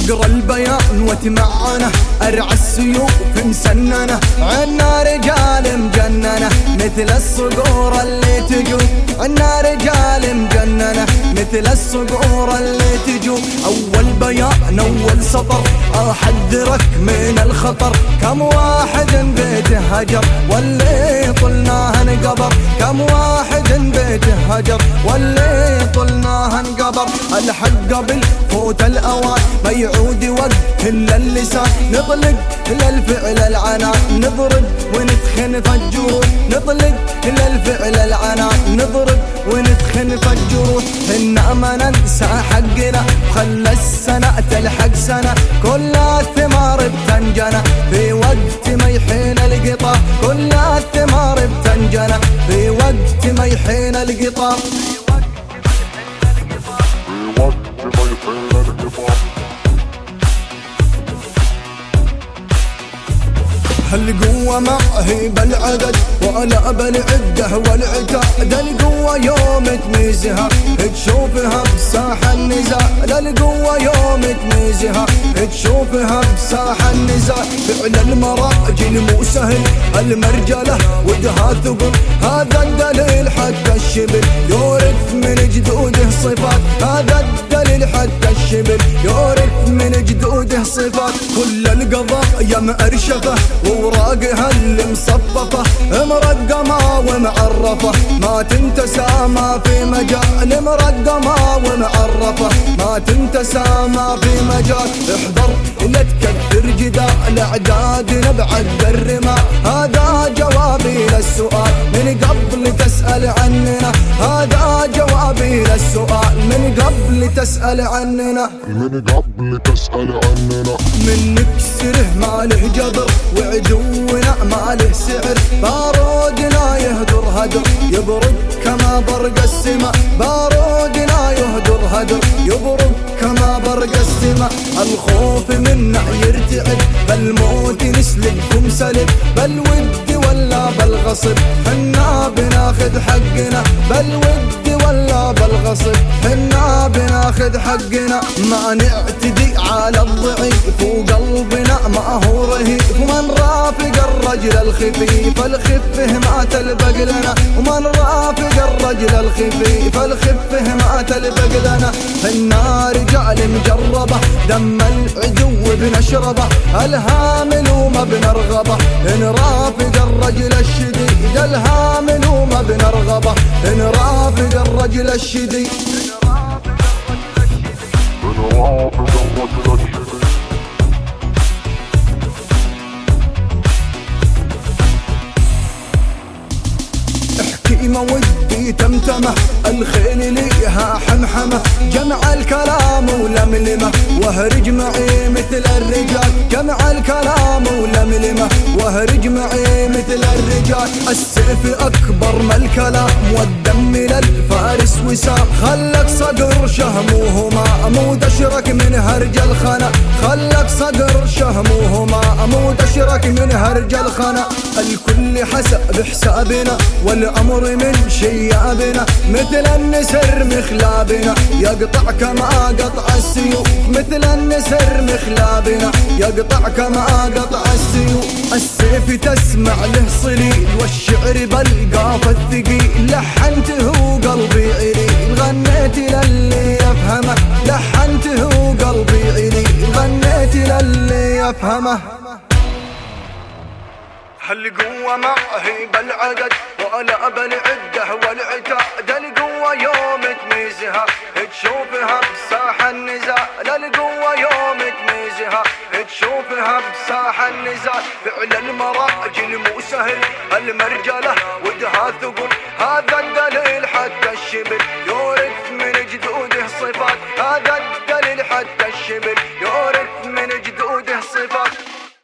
اقرا البيان واتمعنى، ارعى السيوف مسننه، عنا رجال مجننه مثل الصقور اللي تجوب، عنا رجال مجننه مثل الصقور اللي تجوب. اول بيان اول سطر احذرك من الخطر، كم واحد بيته هجر واللي طلناه انقبر، كم واحد بيته هجر واللي طلناه انقبر. الحق قبل فوت الاوان ما يعود وقت الا اللسان، نطلق للفعل العنان نضرب ونثخن فالجروح، نطلق للفعل العنان نضرب ونثخن فالجروح. إنا ما ننسى حقنا خلى السنة تلحق سنة، كل الثمار بتنجنى في وقت ما يحين القطار، كل الثمار بتنجنى في وقت ما يحين القطار. القوة ما هي بالعدد ولا بالعدة والعتاد، القوة يوم تميزها تشوفها بساح النزاع، القوة يوم تميزها تشوفها بساح النزاع. فعل المراجل مو سهل المرجلة ودها ثقل، هذا الدليل حتى الشبل يورث من جدوده صفات، هذا الدليل حتى الشبل يورث من جدوده صفات. كل القضايا مأرشفة ووراقها اللي مصففة مرقمة ومعرفة، ما تنتسى ما في مجال، مرقمة ومعرفة ما تنتسى ما في مجال. احذر لا تكثر جدال اعدادنا بعد الرماء، هذا جوابي للسؤال من قبل تسأل عننا، هذا جوابي للسؤال من قبل تسأل عننا، من قبل تسأل عننا. من نكسره ما له جبر وعدونا ما له سعر، بارودنا يهدر هدر يبرد كما برق السماء، بارودنا يهدر هدر يبرد كما برق السماء. الخوف منا يرتعد بالموت نسلككم سلب، بالود ولا بالغصب حنا بناخذ حقنا، بالود ولا بالغصب حنا بناخذ حقنا. ما نعتدي على الضعيف وقلبنا ما هو رهيب، ومن رافق الرجل الخفيف الخفه ما تلبق لنا، ومن رافق الرجل الخفيف الخفه ما تلبق لنا. حنا رجال مجربة دم العدو بنشربه، الهامل وما بنرغبه نرافق الرجل الشديد، الهامل وما بنرغبه نرافق الرجل الشديد. ما ودي تمتمه الخيل ليها حمحمه، جمع الكلام ولملمه واهرج معي مثل الرجال، جمع الكلام ولملمه واهرج معي مثل الرجال. السيف اكبر من الكلام والدم للفارس وسام، خلك صقر شهموهما مو دشرك من هرج الخنا، خلك صقر شهموهما مو دشرك من هرج الخنا. الكل حسب حسابنا والامر من شيابنا، مثل النسر مخلابنا يقطع كما قطع السيوف، مثل النسر مخلابنا يقطع كما قطع السيوف. السيف تسمع له صليل والشعر بالقاف الثقيل، لحنته قلبي عليل غنيت للي يفهمه، لحنته قلبي عليل غنيت للي يفهمه. القوة ما هي بالعدد ولا بالعدة والعتاد، القوة يوم تميزها تشوفها بساح النزاع، القوة يوم تميزها تشوفها بساح النزاع. فعل المراجل مو سهل المرجلة ودها ثقل، هذا الدليل حتى الشبل يورث من جدوده صفات، هذا الدليل حتى الشبل يورث من جدوده صفات.